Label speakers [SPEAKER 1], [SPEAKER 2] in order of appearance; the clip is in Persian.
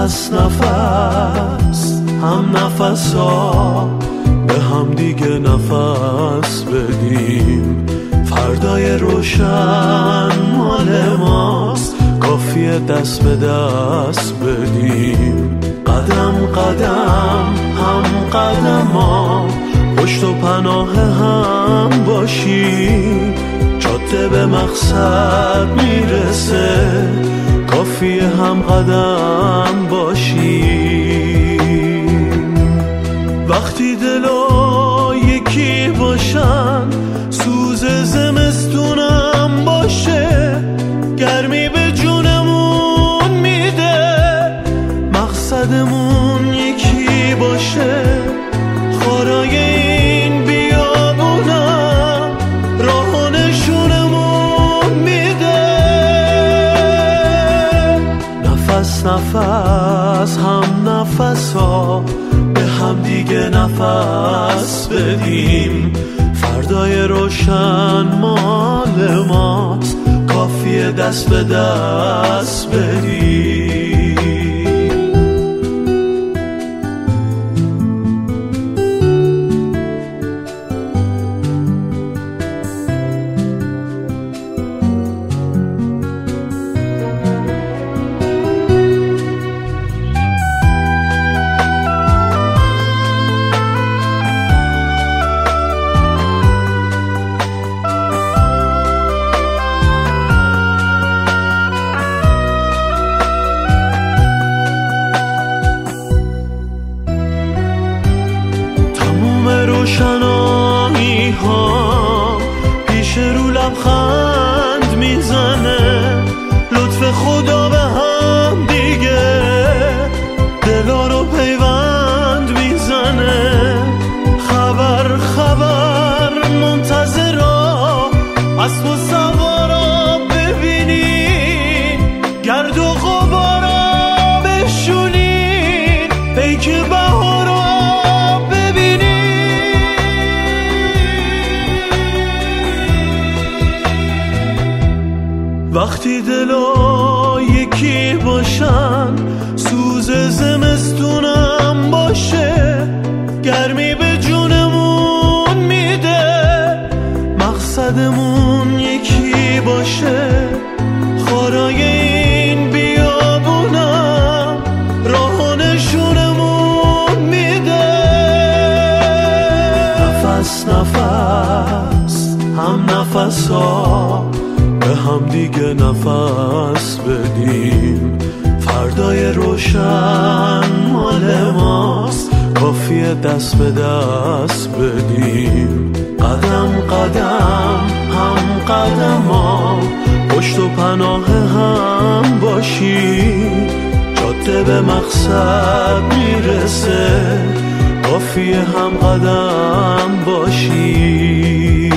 [SPEAKER 1] نفس نفس هم نفس ها به هم دیگه نفس بدیم. فردای روشن مال ماست، کافیه دست به دست بدیم. قدم قدم هم قدم ها پشت و پناه هم باشیم. جاده به مقصد میرسه، کافیه هم قدم باشیم. وقتی دلا یکی باشن، سوز زمستونم باشه، گرمی به جونمون میده، مقصدمون یکی باشه. خارای این بیابونم راه نشونمون میده. نفس نفس هم نفس ها به هم دیگه نفس بدیم. فردای روشن مال ماست، کافیه دست به دست بدیم. روشنایی ها پیش رو لبخند میزنه، لطف خدا به هم دیگه دلا رو پیوند میزنه. خبر خبر منتظرا اسب و سوارا ببینین، گرد و غبارا بشونین، پیک بهارا وقتی دلا یکی باشن، سوز زمستونم باشه، گرمی به جونمون میده، مقصدمون یکی باشه. خارای این بیابونم راه نشونمون میده. نفس نفس هم نفس ها به هم دیگه نفس بدیم. فردای روشن مال ماست، کافیه دست به دست بدیم. قدم قدم هم قدم ها پشت و پناه هم باشیم. جاده به مقصد میرسه، کافیه هم قدم باشیم.